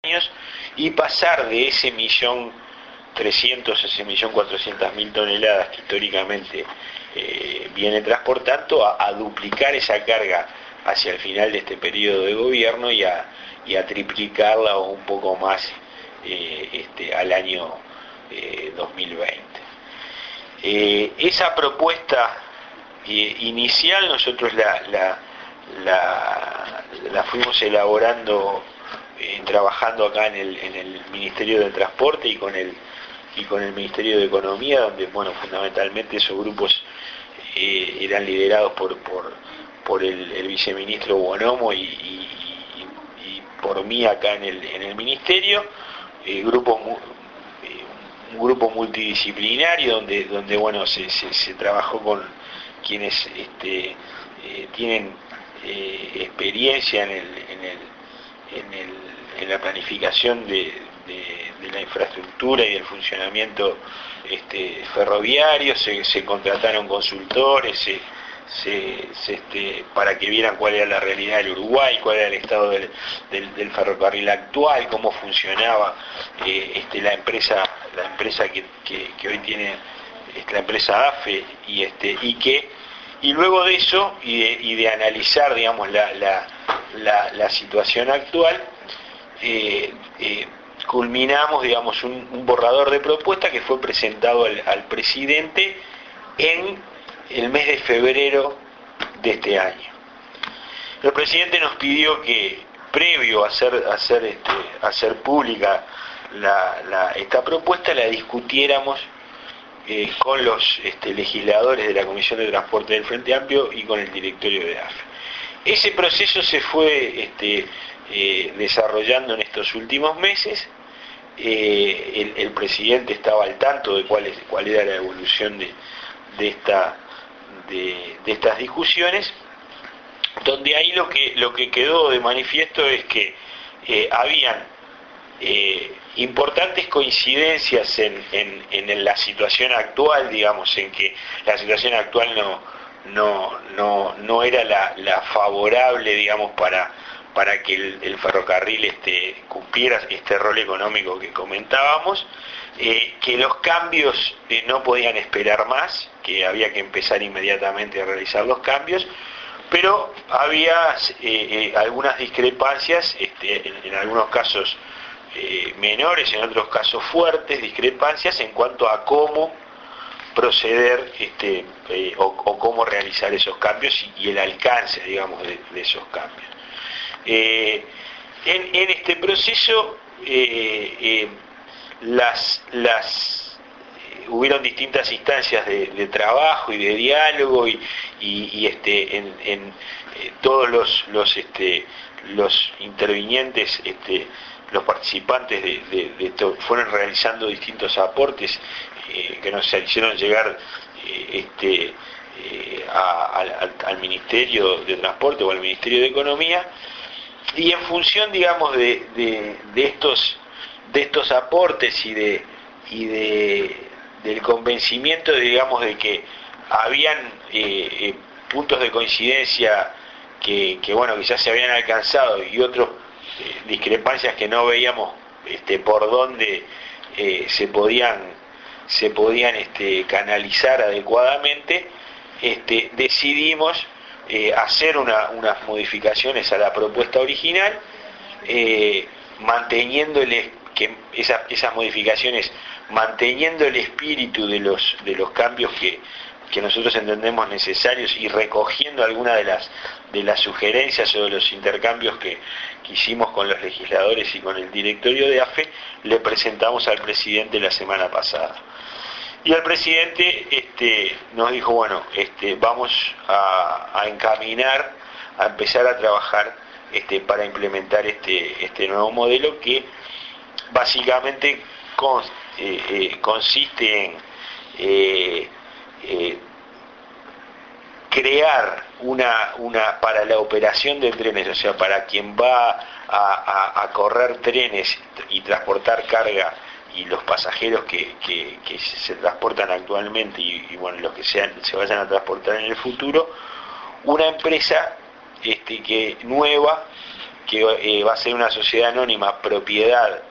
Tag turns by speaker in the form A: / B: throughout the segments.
A: años y pasar de ese 1.300.000, ese 1.400.000 toneladas que históricamente viene transportando a duplicar esa carga hacia el final de este periodo de gobierno y a triplicarla o un poco más al año 2020. Esa propuesta inicial nosotros la fuimos elaborando, trabajando acá en el Ministerio de Transporte y con el Ministerio de Economía, donde fundamentalmente esos grupos eran liderados por el viceministro Buonomo y por mí acá en el Ministerio, un grupo multidisciplinario donde se trabajó con quienes tienen experiencia en la planificación de la infraestructura y del funcionamiento ferroviario. Se contrataron consultores para que vieran cuál era la realidad del Uruguay, cuál era el estado del ferrocarril actual, cómo funcionaba la empresa que hoy tiene la empresa AFE y luego de eso y de analizar, digamos, la situación actual, culminamos, digamos, un borrador de propuesta que fue presentado al presidente en el mes de febrero de este año. El presidente nos pidió que, previo a hacer pública esta propuesta, la discutiéramos con los legisladores de la Comisión de Transporte del Frente Amplio y con el directorio de AFE. Ese proceso se fue desarrollando en estos últimos meses. El presidente estaba al tanto de cuál era la evolución de estas discusiones, donde ahí lo que quedó de manifiesto es que habían importantes coincidencias en la situación actual, digamos, en que la situación actual no era la favorable, digamos, para que el ferrocarril cumpliera este rol económico que comentábamos, que los cambios no podían esperar más, que había que empezar inmediatamente a realizar los cambios, pero había algunas discrepancias, en algunos casos menores, en otros casos fuertes discrepancias en cuanto a cómo proceder o cómo realizar esos cambios y el alcance, digamos, de esos cambios. En este proceso hubieron distintas instancias de trabajo y de diálogo y en todos los intervinientes, los participantes de esto fueron realizando distintos aportes que nos hicieron llegar al Ministerio de Transporte o al Ministerio de Economía, y en función, digamos, de estos aportes y del convencimiento, digamos, de que habían puntos de coincidencia que ya se habían alcanzado y otros discrepancias que no veíamos por dónde se podían canalizar adecuadamente, decidimos hacer unas modificaciones a la propuesta original, esas modificaciones manteniendo el espíritu de los cambios que nosotros entendemos necesarios y recogiendo algunas de las sugerencias o de los intercambios que hicimos con los legisladores y con el directorio de AFE. Le presentamos al presidente la semana pasada. Y el presidente nos dijo, bueno, vamos a encaminar, a empezar a trabajar para implementar este nuevo modelo que básicamente consiste en crear para la operación de trenes, o sea, para quien va a correr trenes y transportar carga y los pasajeros que se transportan actualmente y los que se vayan a transportar en el futuro, una empresa nueva que va a ser una sociedad anónima propiedad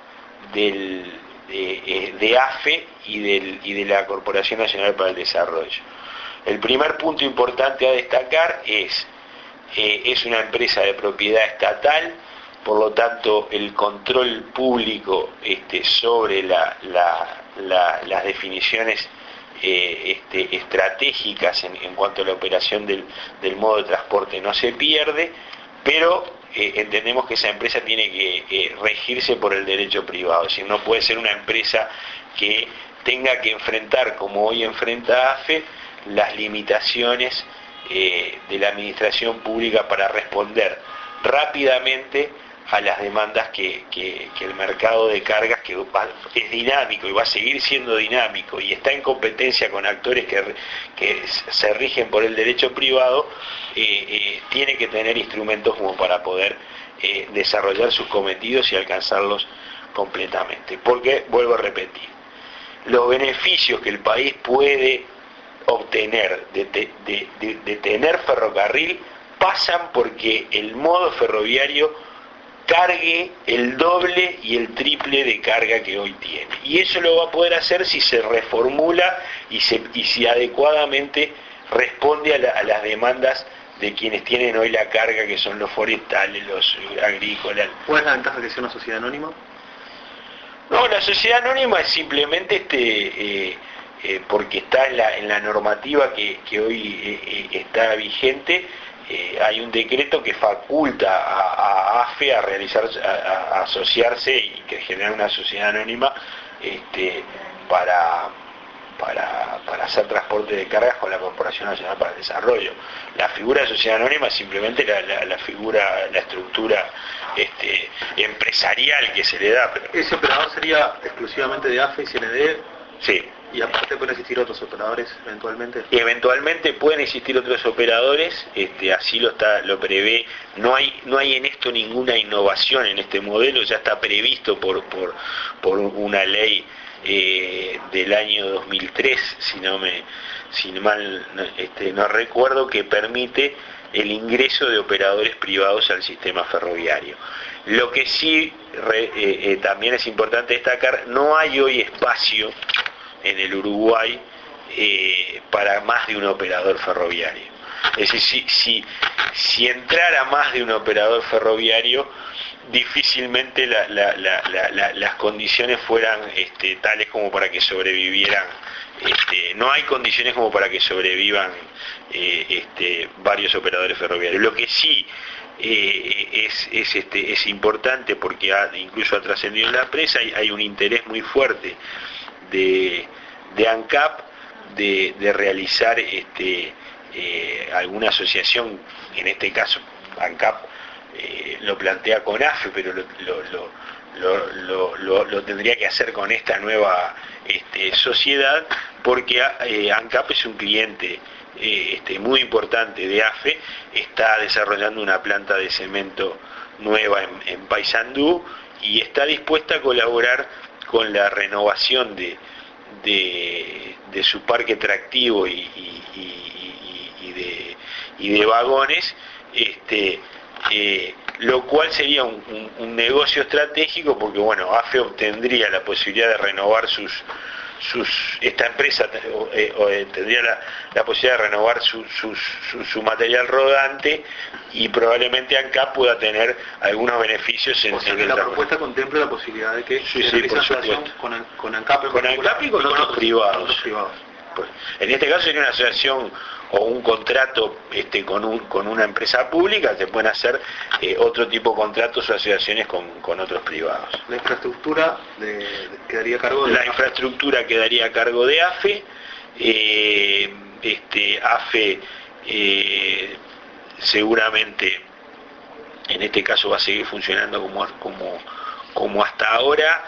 A: de AFE y de la Corporación Nacional para el Desarrollo. El primer punto importante a destacar es una empresa de propiedad estatal, por lo tanto el control público sobre las definiciones estratégicas en cuanto a la operación del modo de transporte no se pierde, pero entendemos que esa empresa tiene que regirse por el derecho privado, es decir, no puede ser una empresa que tenga que enfrentar, como hoy enfrenta AFE, las limitaciones de la administración pública para responder rápidamente a las demandas que el mercado de cargas, que es dinámico y va a seguir siendo dinámico y está en competencia con actores que se rigen por el derecho privado, tiene que tener instrumentos como para poder desarrollar sus cometidos y alcanzarlos completamente. Porque, vuelvo a repetir, los beneficios que el país puede obtener de tener ferrocarril pasan porque el modo ferroviario cargue el doble y el triple de carga que hoy tiene. Y eso lo va a poder hacer si se reformula y si adecuadamente responde a las demandas de quienes tienen hoy la carga, que son los forestales, los agrícolas.
B: ¿Cuál es la ventaja que sea una sociedad anónima?
A: No, la sociedad anónima es simplemente porque está en la normativa que hoy está vigente. Hay un decreto que faculta a AFE a realizar, a asociarse y que generar una sociedad anónima para hacer transporte de cargas con la Corporación Nacional para el Desarrollo. La figura de sociedad anónima es simplemente la figura, la estructura empresarial que se le da. Pero...
B: ¿Ese operador sería exclusivamente de AFE y CND?
A: Sí.
B: ¿Y aparte pueden existir otros operadores eventualmente?
A: Eventualmente pueden existir otros operadores, así lo prevé. No hay en esto ninguna innovación en este modelo, ya está previsto por una ley del año 2003, si mal no recuerdo, que permite el ingreso de operadores privados al sistema ferroviario. Lo que sí también es importante destacar, no hay hoy espacio en el Uruguay para más de un operador ferroviario. Es decir, si entrara más de un operador ferroviario, difícilmente las condiciones fueran tales como para que sobrevivieran. No hay condiciones como para que sobrevivan varios operadores ferroviarios. Lo que sí es importante, porque incluso ha trascendido en la prensa, hay un interés muy fuerte de ANCAP de realizar alguna asociación. En este caso ANCAP lo plantea con AFE, pero lo tendría que hacer con esta nueva sociedad, porque ANCAP es un cliente muy importante de AFE, está desarrollando una planta de cemento nueva en Paysandú y está dispuesta a colaborar con la renovación de su parque tractivo y de vagones, lo cual sería un negocio estratégico, porque bueno, AFE obtendría la posibilidad de renovar esta empresa tendría la posibilidad de renovar su material rodante, y probablemente ANCAP pueda tener algunos beneficios
B: o sea que la propuesta contempla la posibilidad de que
A: se realice asociación
B: con ANCAP
A: y con otros privados. Pues, en este caso sería una asociación o un contrato con una empresa pública. Se pueden hacer otro tipo de contratos o asociaciones con otros privados.
B: ¿La infraestructura quedaría a cargo de
A: la infraestructura quedaría a cargo de AFE? AFE seguramente en este caso va a seguir funcionando como hasta ahora.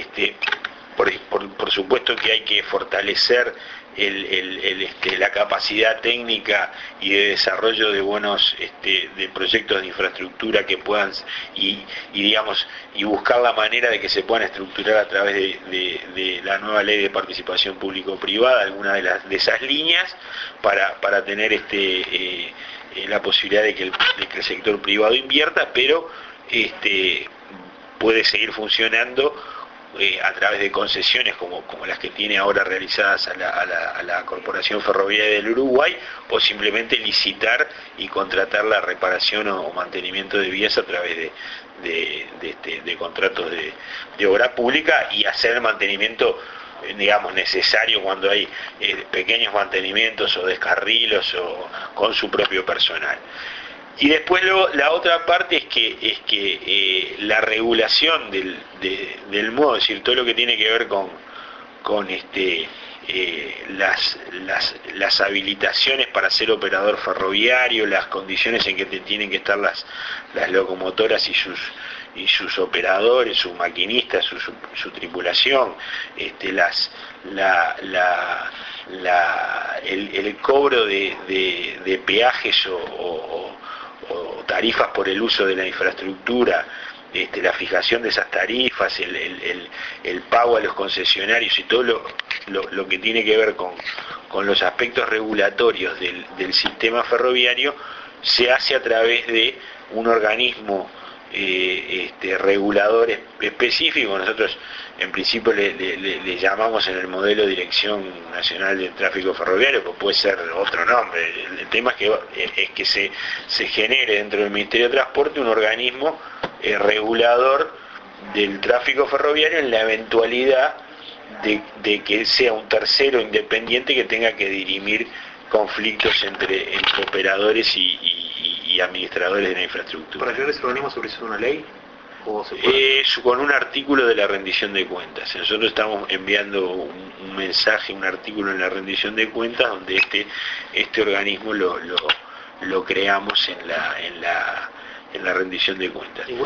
A: Por supuesto que hay que fortalecer la capacidad técnica y de desarrollo de buenos de proyectos de infraestructura que puedan y buscar la manera de que se puedan estructurar a través de la nueva ley de participación público-privada alguna de esas líneas para tener la posibilidad de que el sector privado invierta, pero puede seguir funcionando a través de concesiones como las que tiene ahora realizadas a la Corporación Ferroviaria del Uruguay, o simplemente licitar y contratar la reparación o mantenimiento de vías a través de contratos de obra pública, y hacer el mantenimiento, digamos, necesario cuando hay pequeños mantenimientos o descarrilos o con su propio personal. Y después la otra parte es que la regulación del modo, es decir, todo lo que tiene que ver con las habilitaciones para ser operador ferroviario, las condiciones en que tienen que estar las locomotoras y sus operadores, sus maquinistas, su tripulación, el cobro de peajes o tarifas por el uso de la infraestructura, la fijación de esas tarifas, el pago a los concesionarios y todo lo que tiene que ver con los aspectos regulatorios del sistema ferroviario, se hace a través de un organismo regulador específico. Nosotros en principio le llamamos en el modelo Dirección Nacional del Tráfico Ferroviario, pues puede ser otro nombre. El tema es que se genere dentro del Ministerio de Transporte un organismo regulador del tráfico ferroviario en la eventualidad de que sea un tercero independiente que tenga que dirimir conflictos entre operadores y administradores de la infraestructura.
B: ¿Para crear ese organismo se precisa una ley? ¿O se
A: con un artículo de la rendición de cuentas. Nosotros estamos enviando un mensaje, un artículo en la rendición de cuentas donde este organismo lo creamos en la rendición de cuentas.